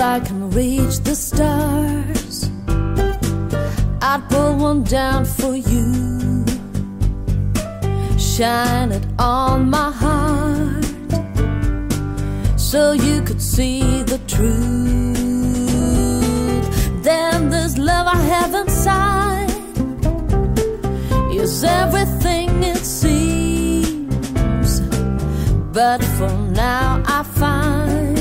I can reach the stars, I'd put one down for you, shine it on my heart, so you could see the truth. Then this love I have inside is everything it seems, but for now I find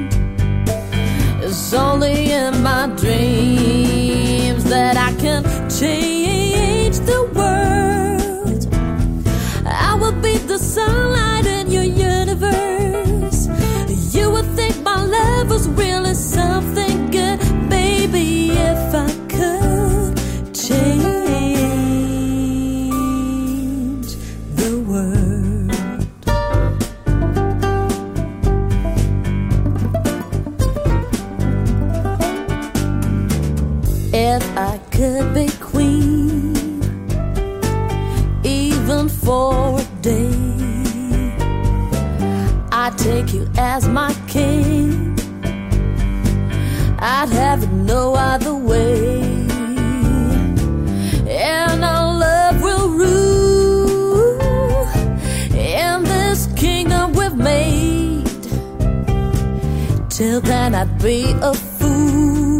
it's only in my dreams that I can change the world. I will be the sunlight in your universe. You would think my love was really something good, baby, if I could change the world. If I could be queen, even for a day, I'd take you as my king. I'd have it no other way, and our love will rule in this kingdom we've made. Till then I'd be a fool,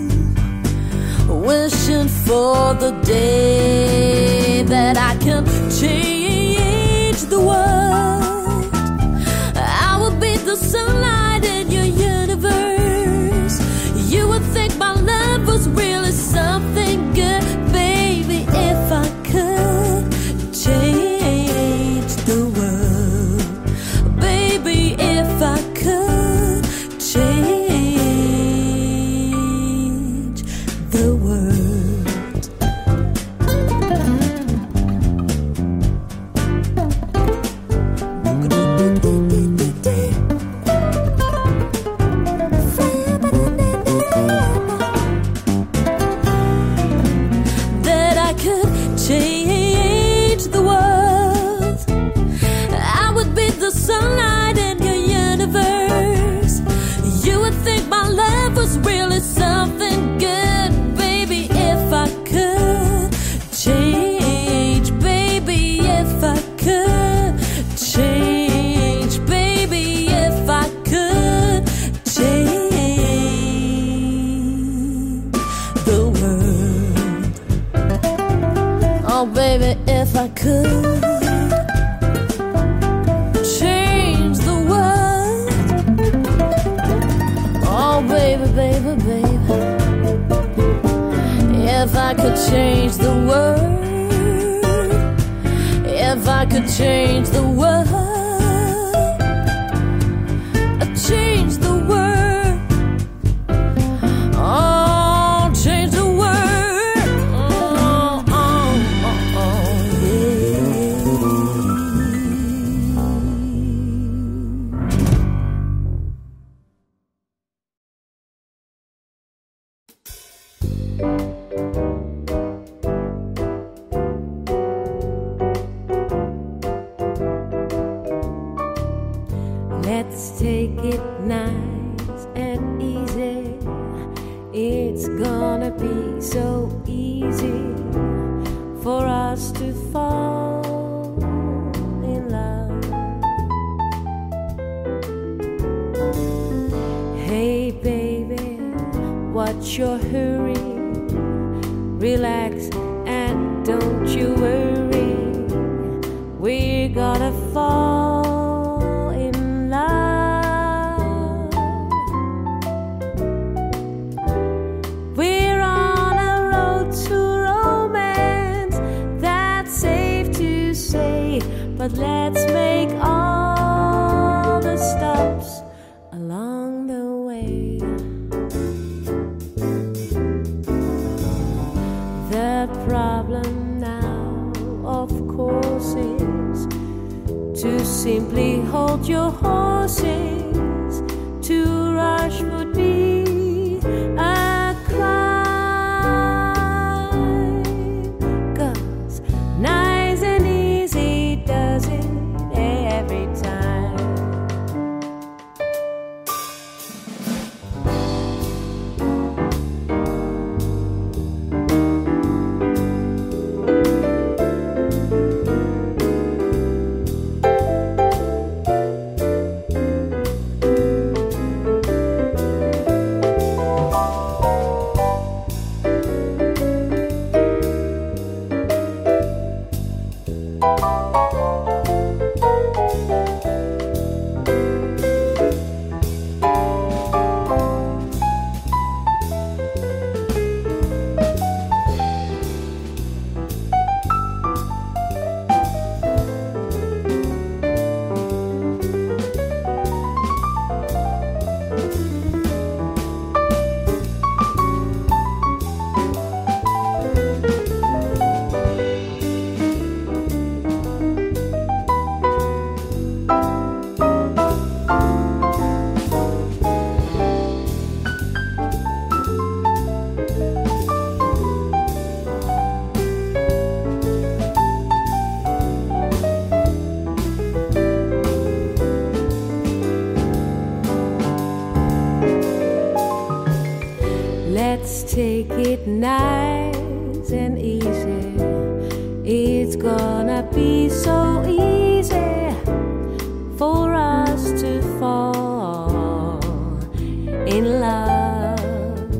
wishing for the day that I can change the world. I will be the sunlight in your universe. You would think my love was really something good, baby, if I could change the world. Baby, if I could change the world. That I could change the world. I would be the sunlight in your universe. You would think my love was really something good, baby, if I could change, baby, if I could change, baby, if I could change the world. Oh, baby, if I could change the world. Oh, baby, baby, baby, if I could change the world, if I could change the world, change the world, oh, change the world, oh, oh, oh, oh, Let's take it nice and easy. It's gonna be so easy for us to fall in love. Hey baby, what's your hurry? Relax and don't you worry. We're gonna fall in love. We're on a road to romance, that's safe to say. But let's make all the stops along the way. The problem now, of course, is to take it nice and easy. It's gonna be so easy for us to fall in love.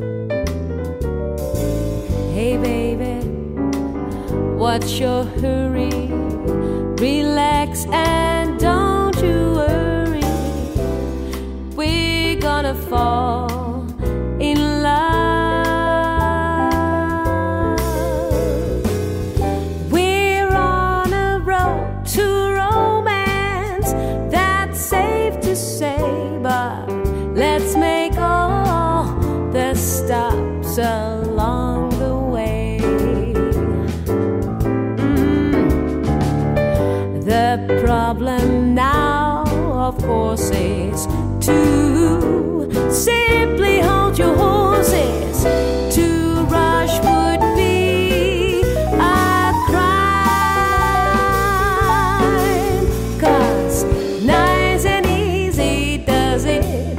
Hey baby, what's your hurry? Relax and don't you worry. We're gonna fall in love. We're on a road to romance, that's safe to say, but let's make all the stops along the way. The problem now, of course, is to simply hold your horses. To rush would be a crime, 'cause nice and easy does it.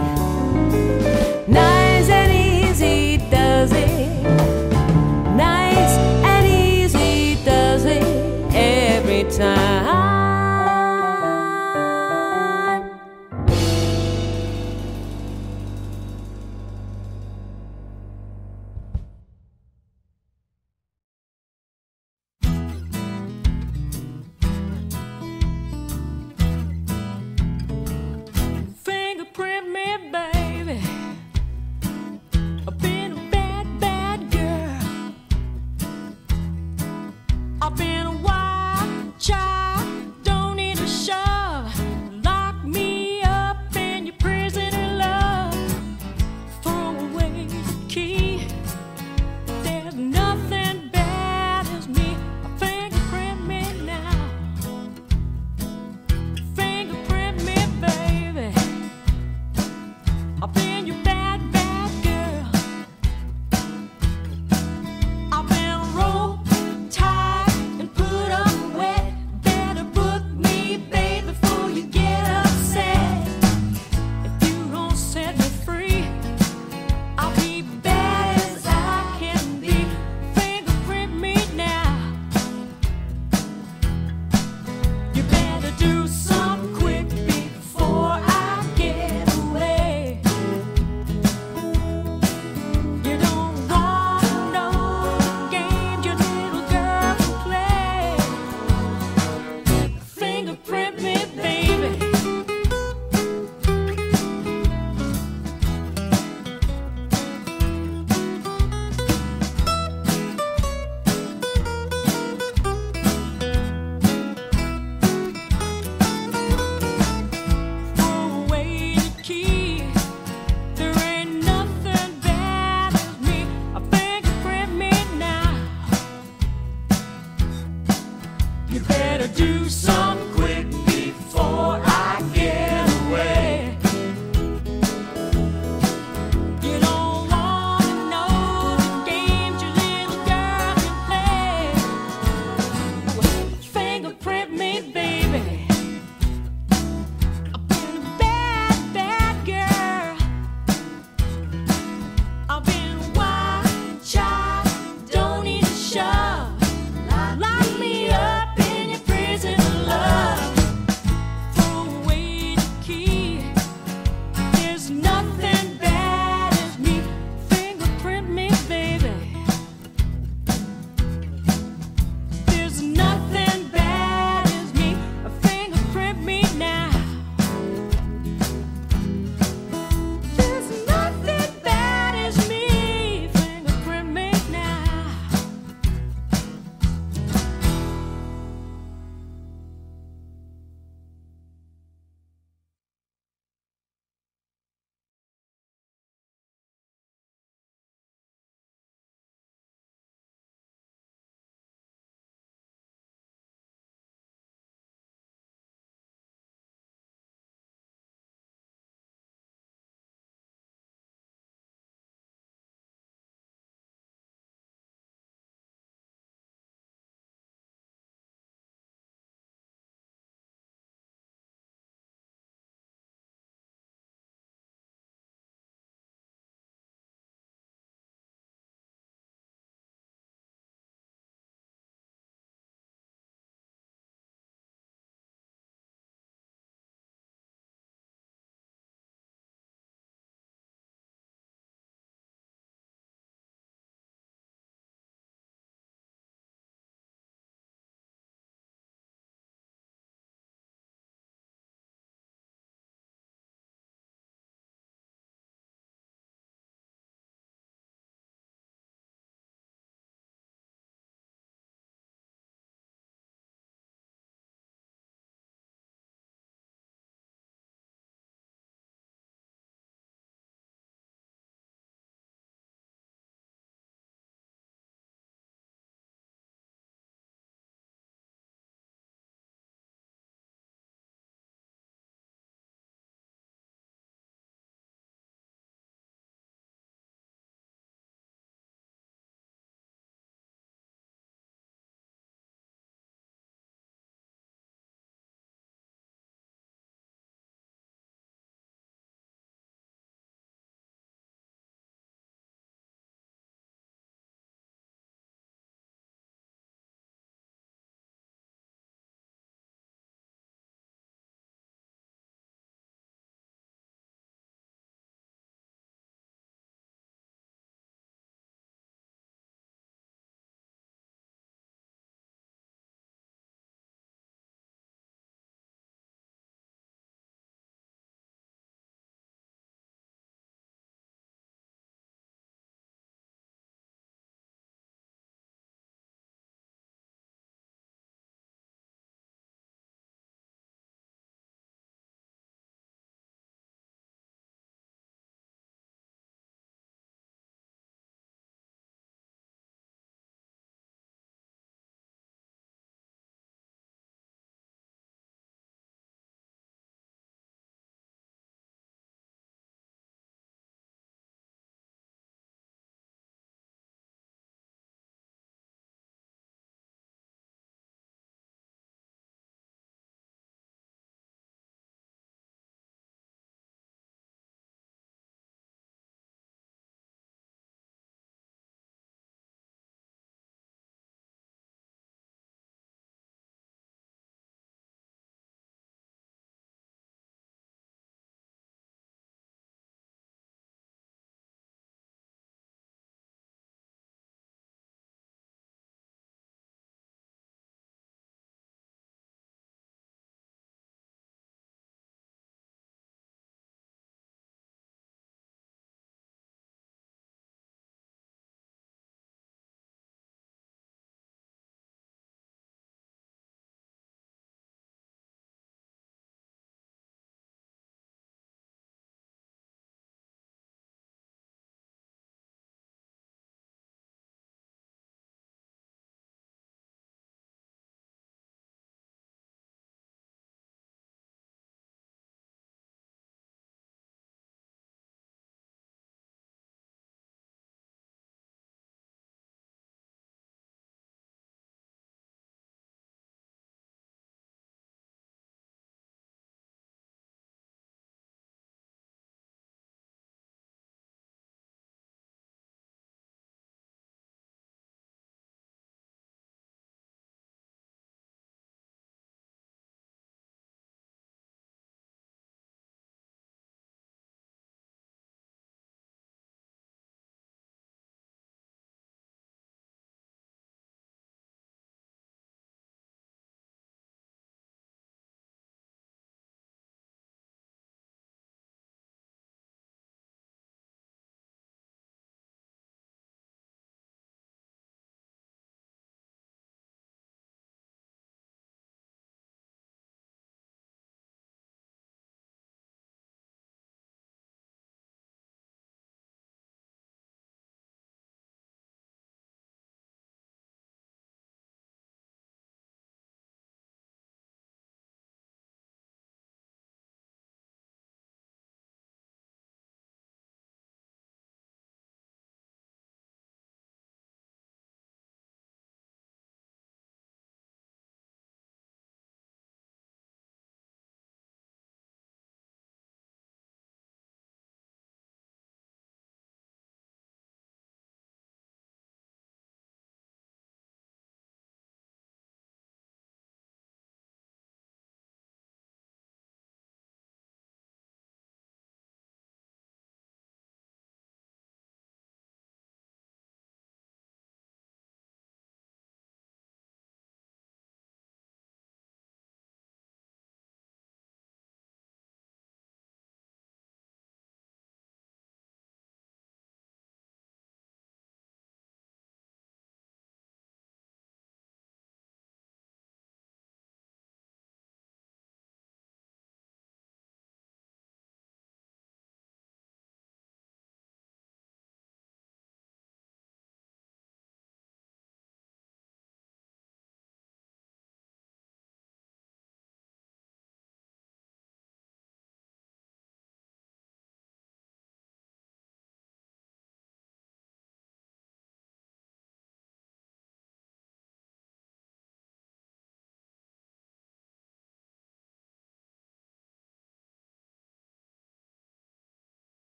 Nice and easy does it. Nice and easy does it every time.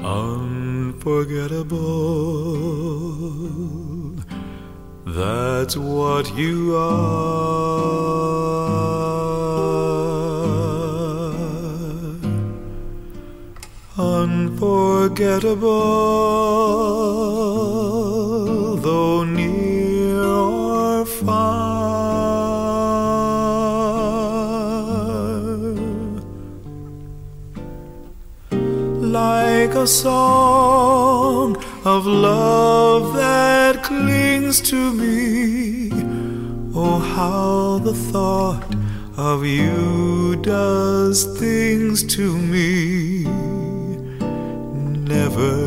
unforgettable. That's what you are. Unforgettable, though near or far. Like a song of love that clings to me. Oh, how the thought of you does things to me. Never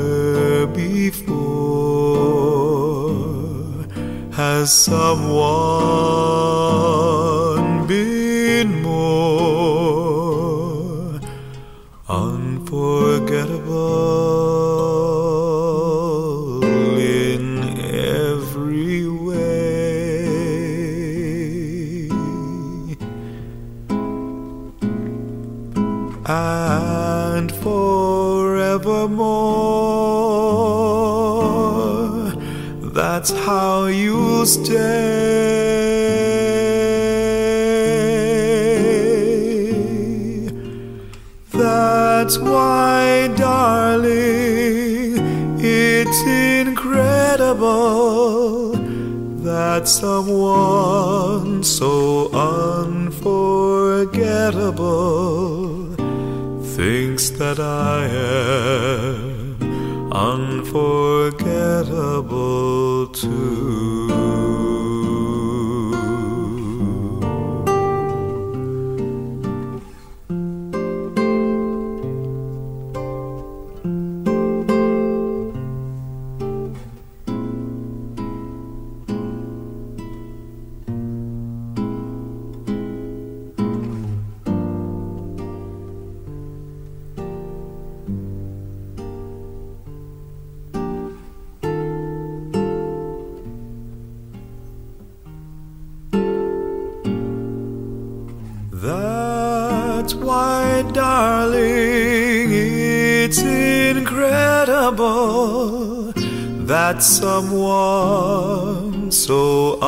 before has someone been more unforgettable in every way. And forevermore, that's how you'll stay. That's why, darling, it's incredible that someone so unforgettable thinks that I am unforgettable too. That's why, darling, it's incredible that someone so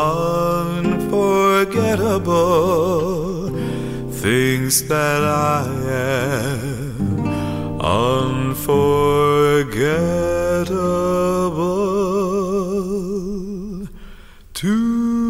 unforgettable thinks that I am unforgettable too.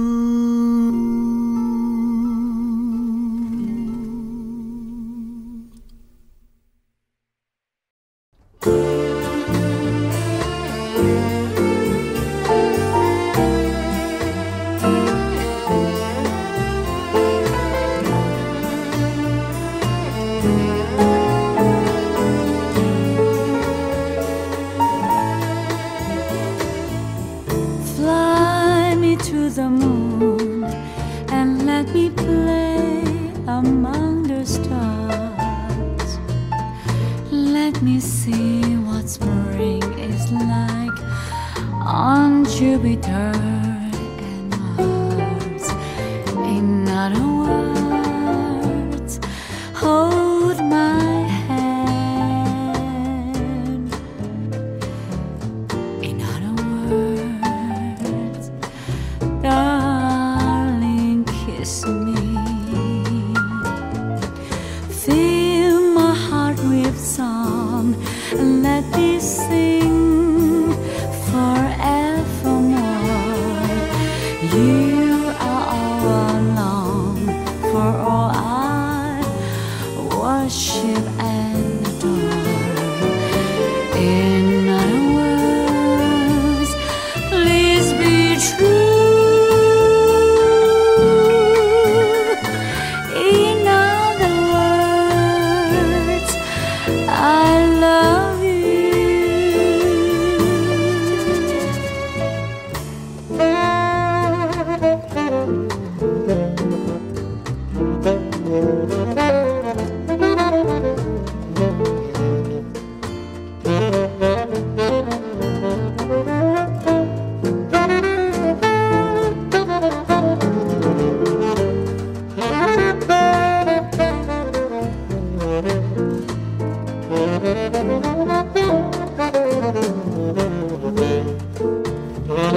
Fly me to the moon and let me play among the stars. Let me see what spring is like on Jupiter and Mars. In other words, hold my hand. In other words, darling, kiss me. Fill my heart with song and let me sing forevermore.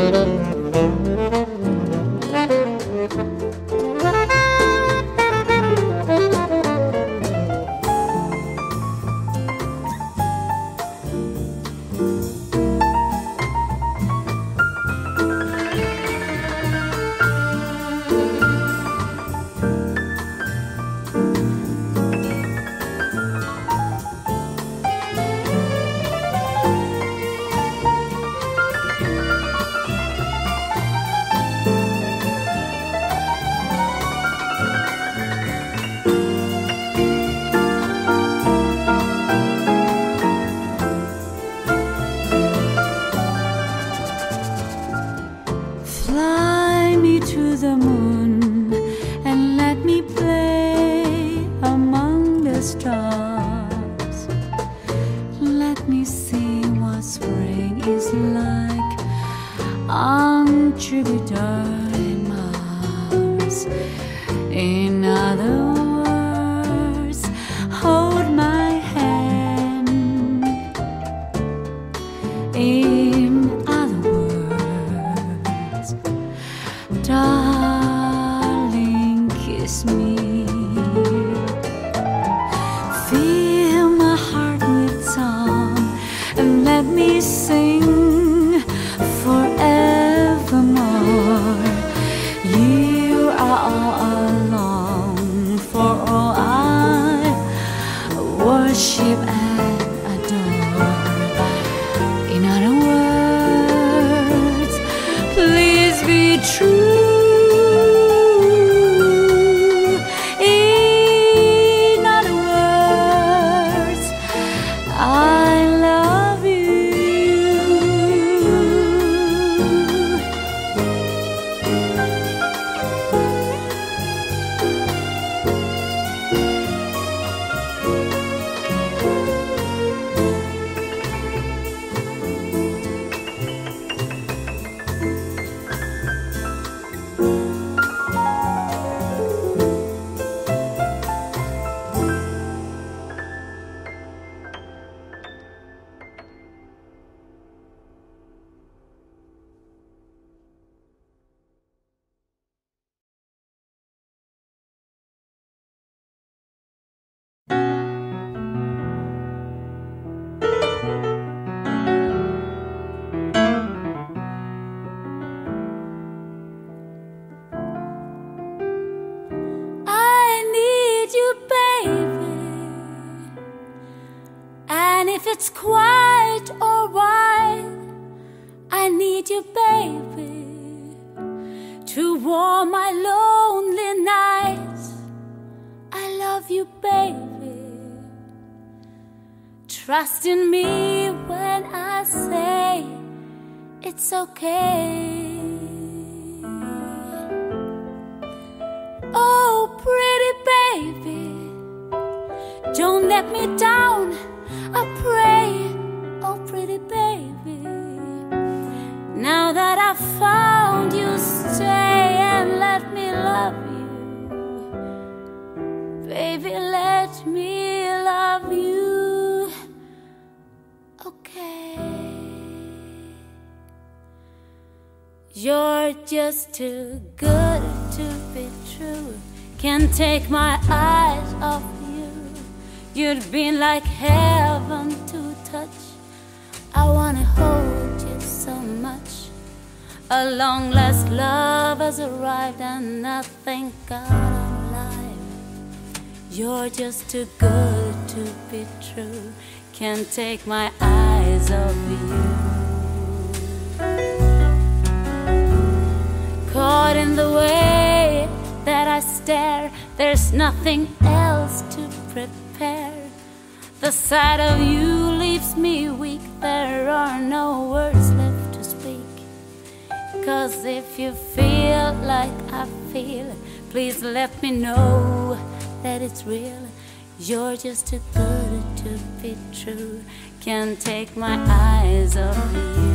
It's quiet or wide, I need you, baby, to warm my lonely nights. I love you, baby. Trust in me when I say it's okay. Oh, pretty baby, don't let me down, I pray. Oh, pretty baby, now that I've found you, stay and let me love you. Baby, let me love you. Okay. You're just too good to be true. Can't take my eyes off you. You'd be like heaven to touch. I wanna hold you so much. A long last love has arrived, and I thank God I'm alive. You're just too good to be true. Can't take my eyes off you. Caught in the way that I stare, there's nothing else to prepare. The sight of you leaves me weak. There are no words left to speak. 'Cause if you feel like I feel, please let me know that it's real. You're just too good to be true. Can't take my eyes off you.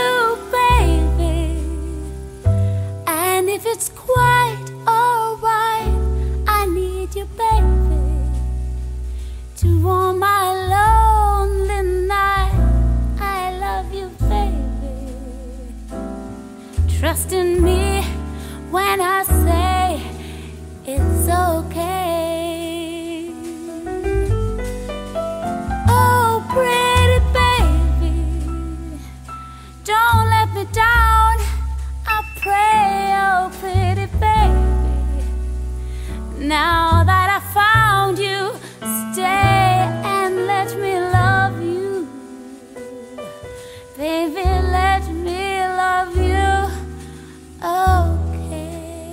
It's quite alright. when I say it's okay. Oh, pretty baby, don't let me down, I pray. Oh, pretty baby, now that I found you, stay and let me love you. Baby, let me love you. Okay.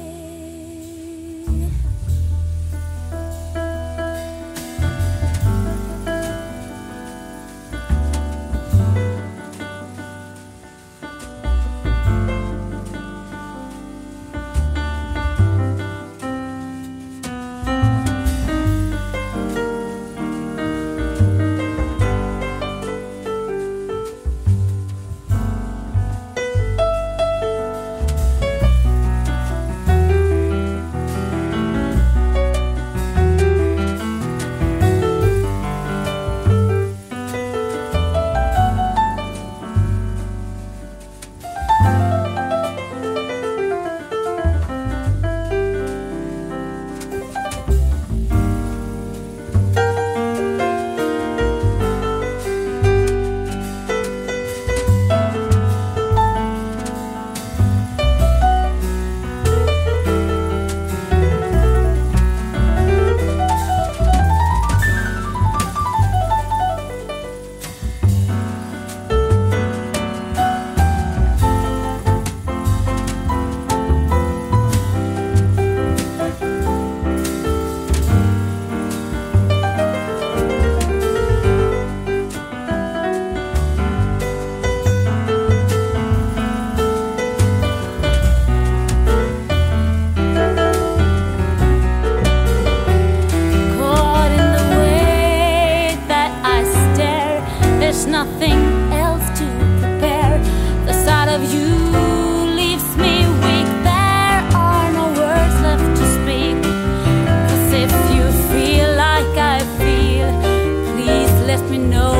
Nothing else to prepare. The sight of you leaves me weak. There are no words left to speak. 'Cause if you feel like I feel, please let me know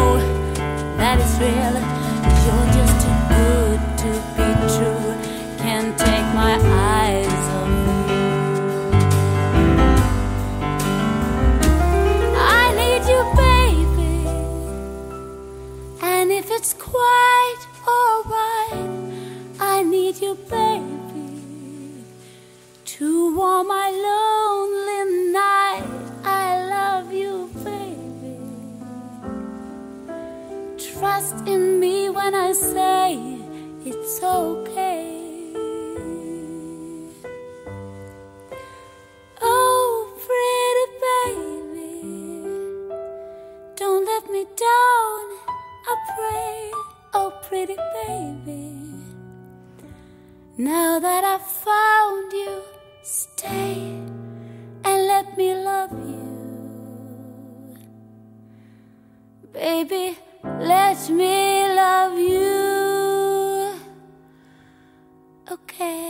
that it's real. You're just too good to be true. Can't take my eyes off you. I need you, baby. And if it's quite alright, I need you, baby, to warm my lonely night. I love you, baby. Trust in me when I say it's okay. Oh, pretty baby, don't let me down, I pray. Oh, pretty baby, now that I've found you, stay and let me love you. Baby, let me love you. Okay.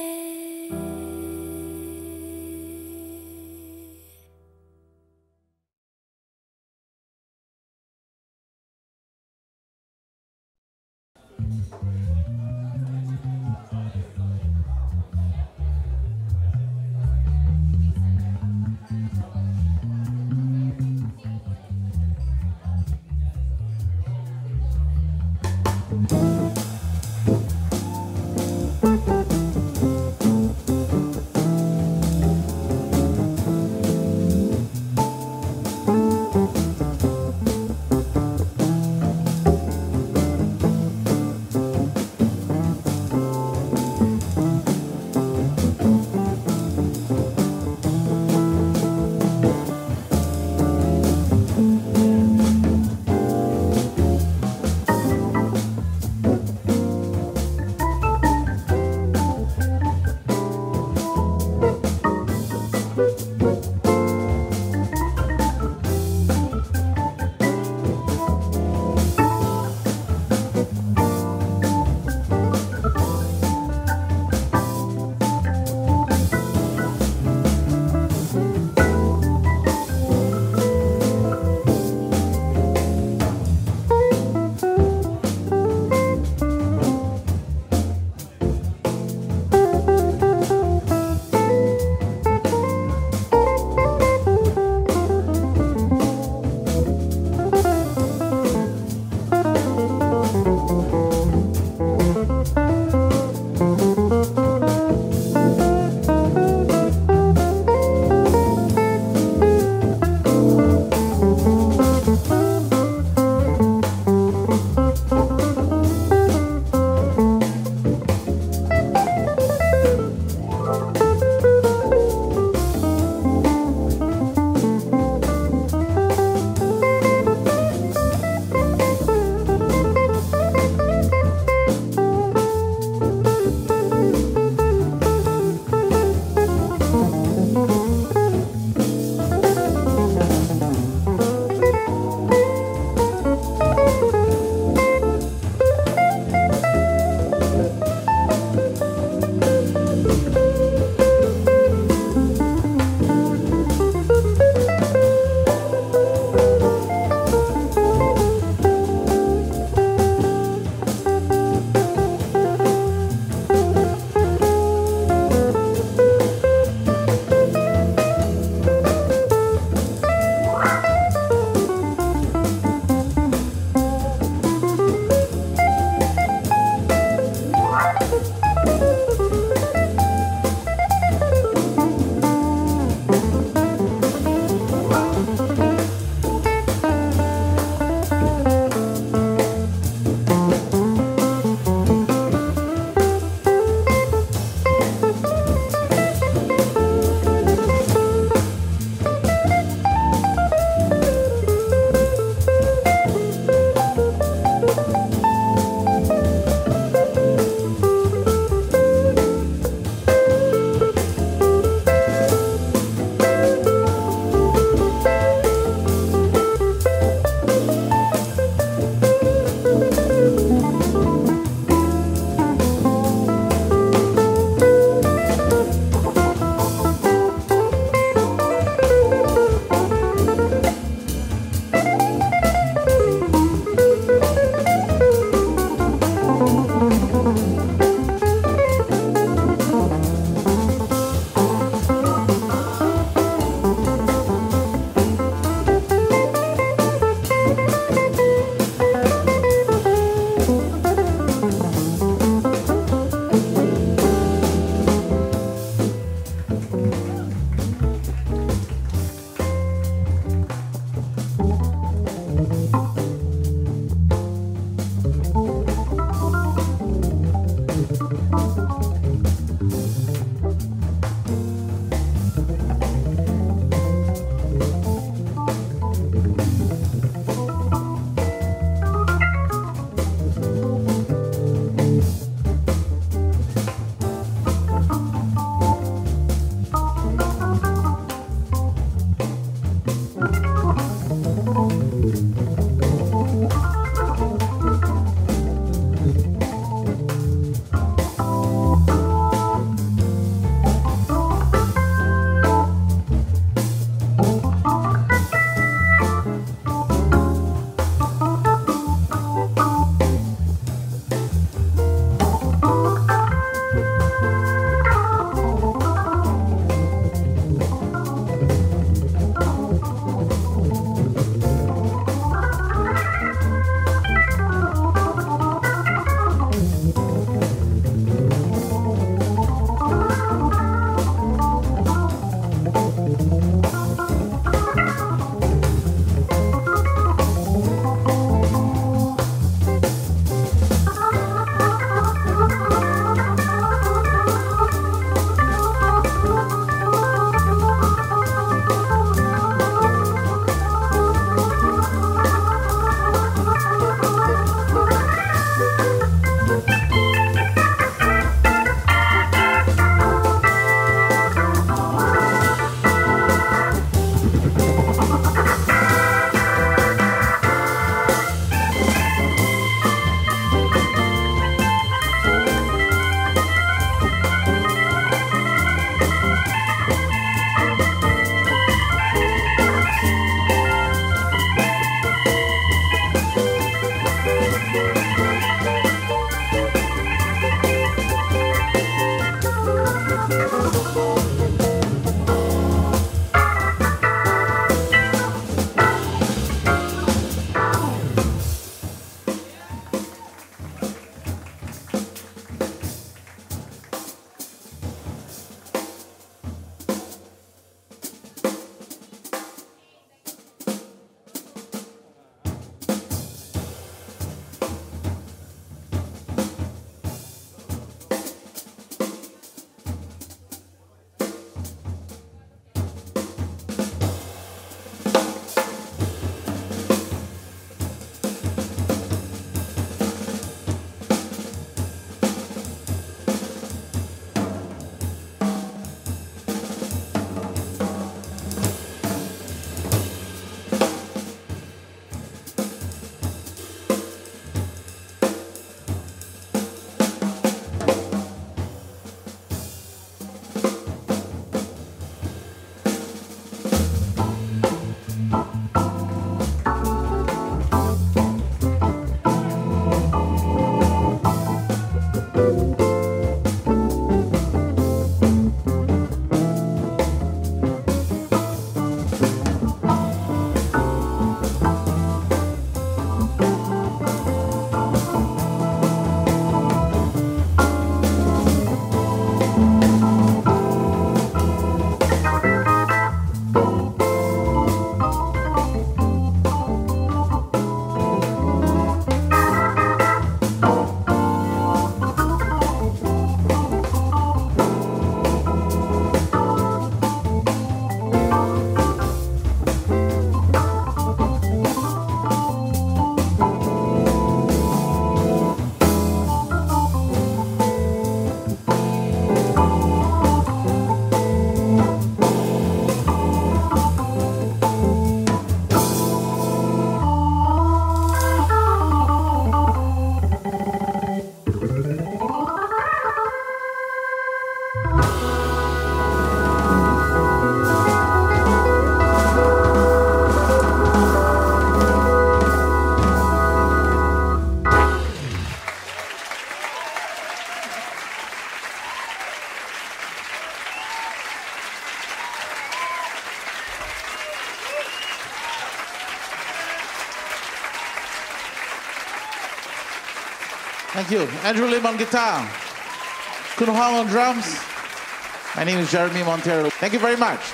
Thank you. Andrew Lim on guitar. Kun Hong on drums. My name is Jeremy Montero. Thank you very much.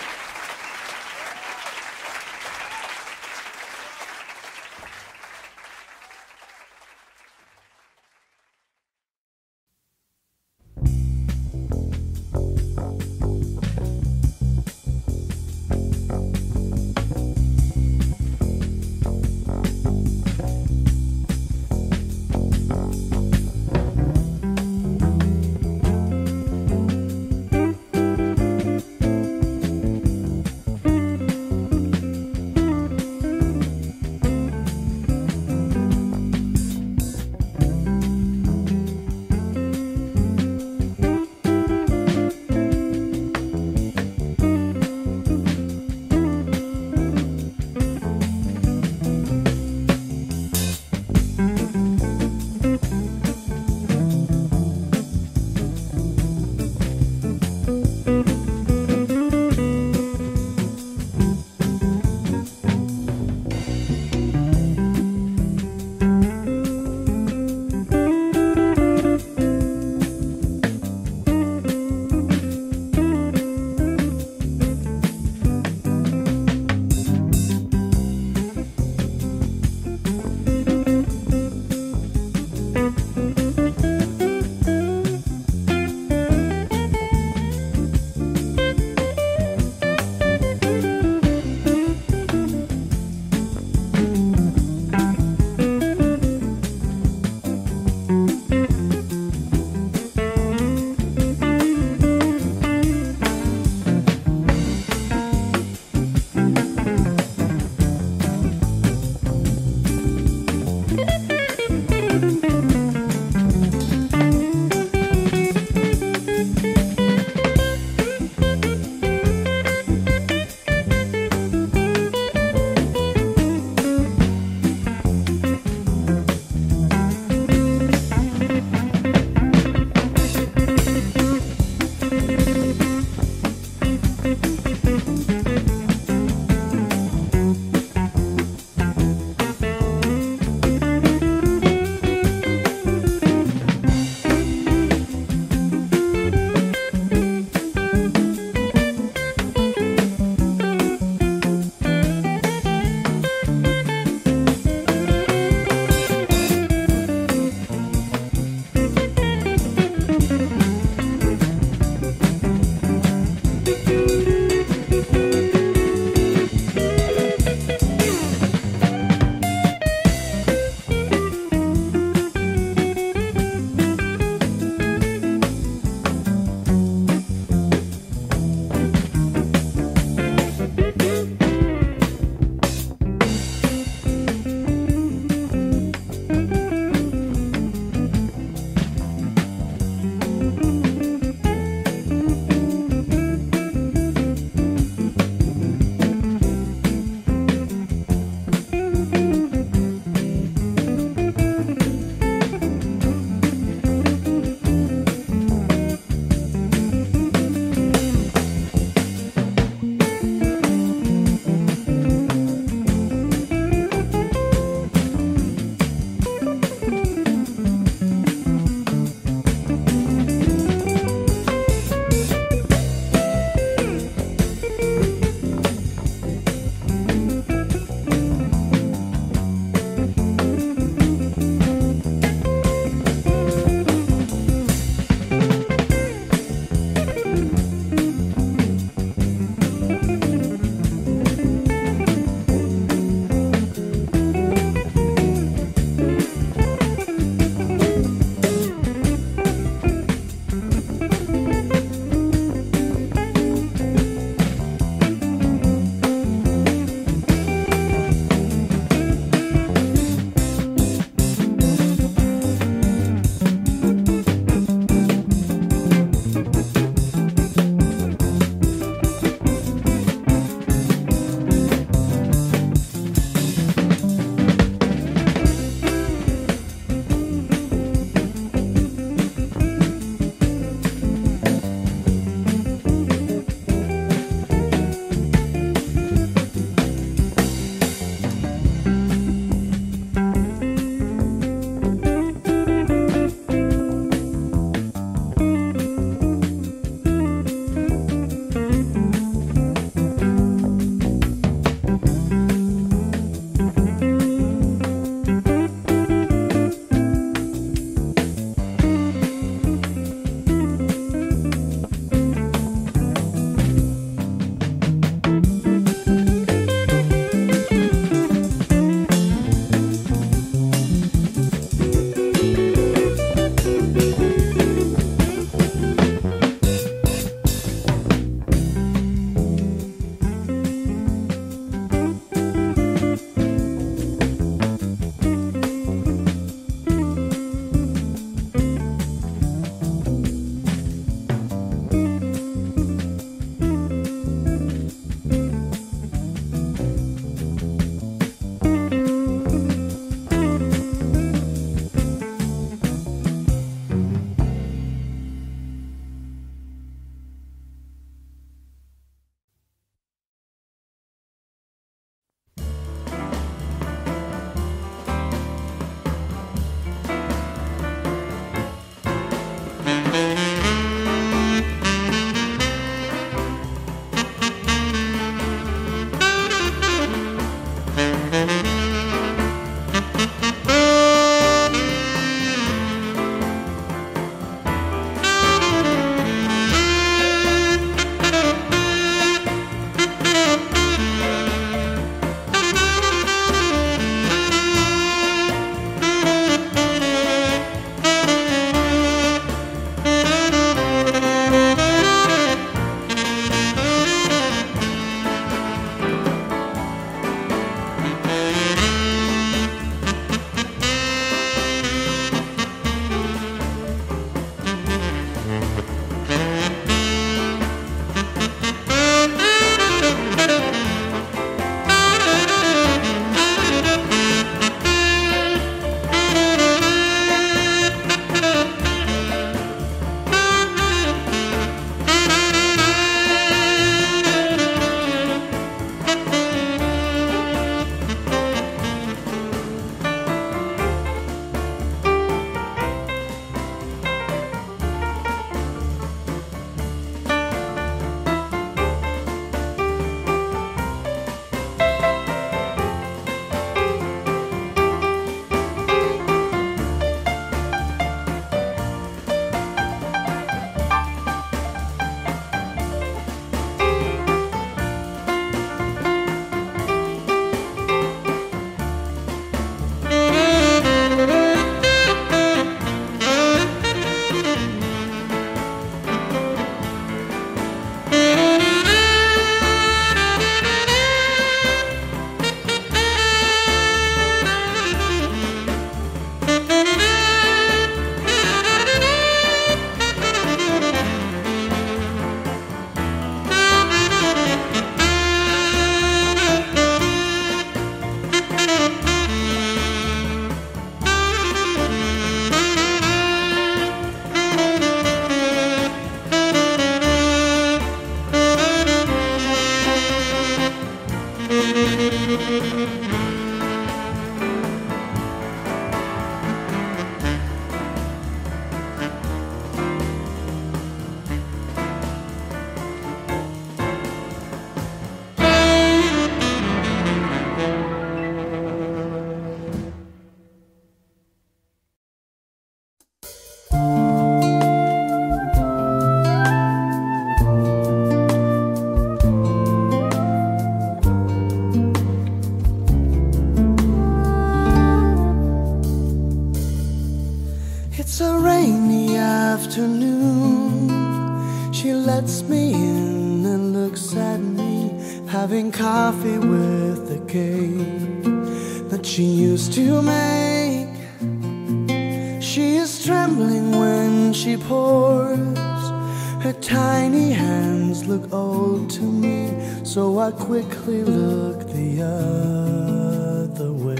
It's a rainy afternoon. She lets me in and looks at me, having coffee with the cake that she used to make. She is trembling when she pours. Her tiny hands look old to me, so I quickly look the other way.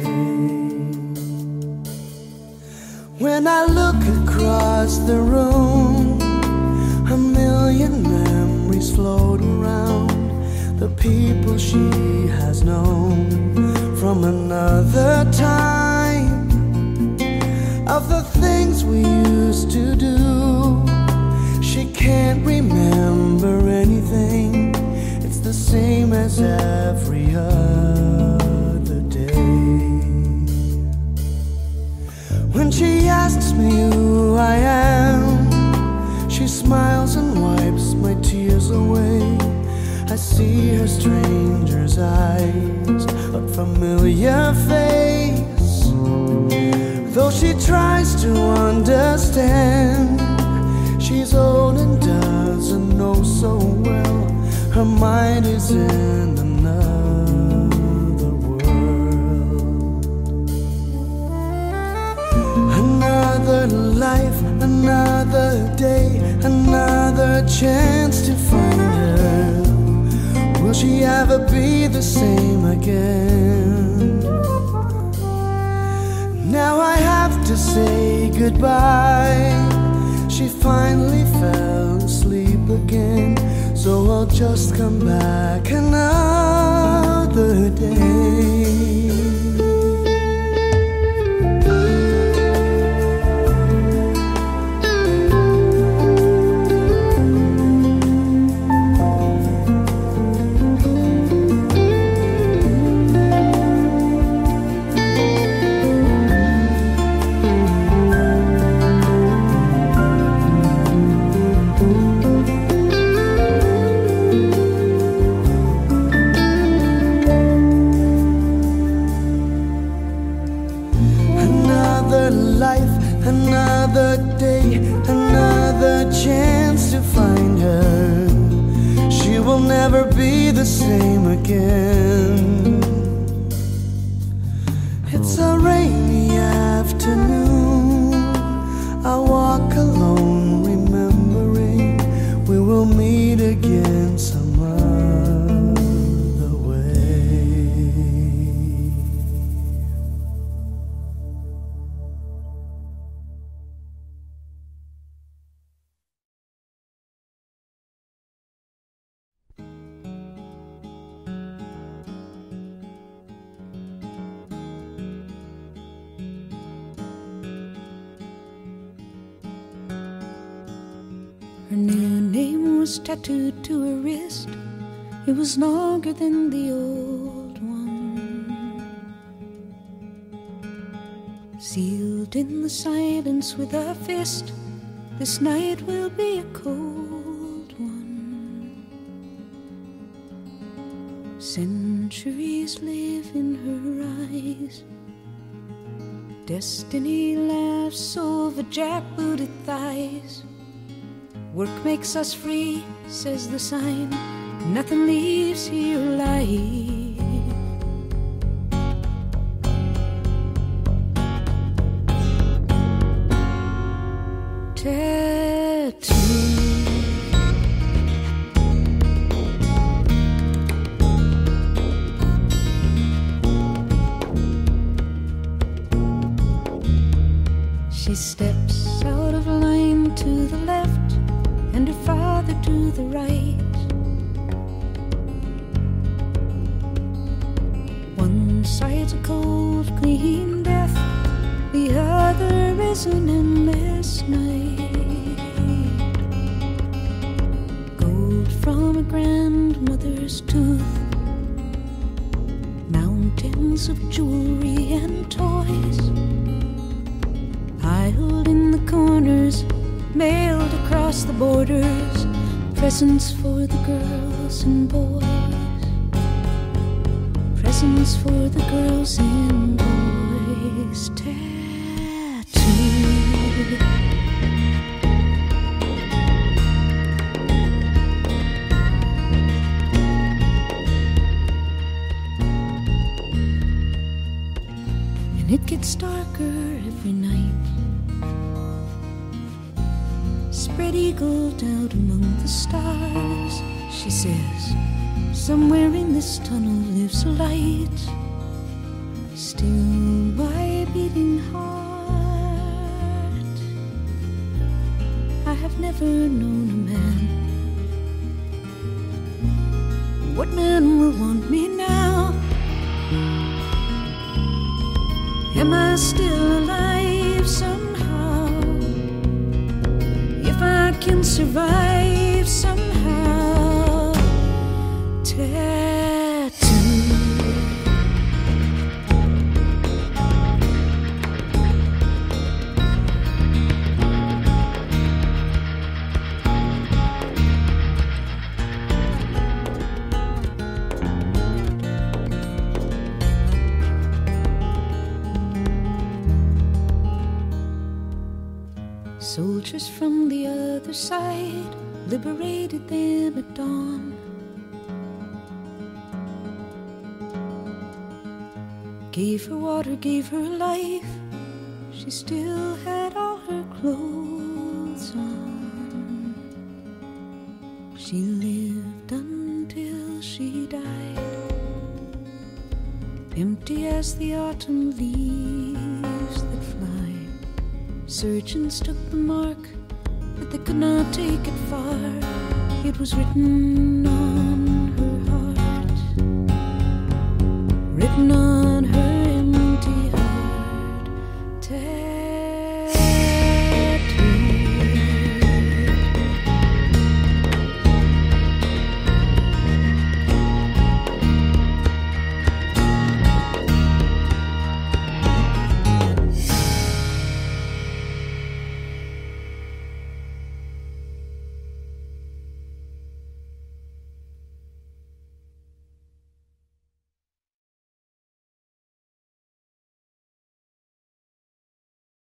When I look across the room, a million memories float around, the people she has known from another time, of the things we used to do. She can't remember anything. It's the same as every other day. When she asks me who I am, she smiles and wipes my tears away. I see her stranger's eyes, a familiar face. Though she tries to understand, she's old and doesn't know so well. Her mind is in another world. Another life, another day, another chance to find her. Will she ever be the same again? Now I have to say goodbye. She finally fell asleep again, so I'll just come back another day. Another day, another chance to find her. She will never be the same again. It's a rainy afternoon. I walk alone, remembering we will meet again some other way. Her new name was tattooed to her wrist. It was longer than the old one. Sealed in the silence with a fist, this night will be a cold one. Centuries live in her eyes. Destiny laughs over jackbooted thighs. Work makes us free, says the sign. Nothing leaves here alive. Tattoo. She steps out of line to the left, and her father to the right. One clean death, the other is an endless night. Gold from a grandmother's tooth, mountains of jewelry and toys, piled in the corners, mailed across the borders, presents for the girls and boys, presents for the girls and boys, tattooed. And it gets darker every night. Spread eagled out among the stars, she says, somewhere in this tunnel lives a light, still my beating heart. I have never known a man. What man will want me now? Am I still alive somehow? If I can survive somehow, tattoo. Soldiers from the other side liberated them at dawn. Gave her water, gave her life. She still had all her clothes on. She lived until she died, empty as the autumn leaves that fly. Surgeons took the mark, but they could not take it far. It was written on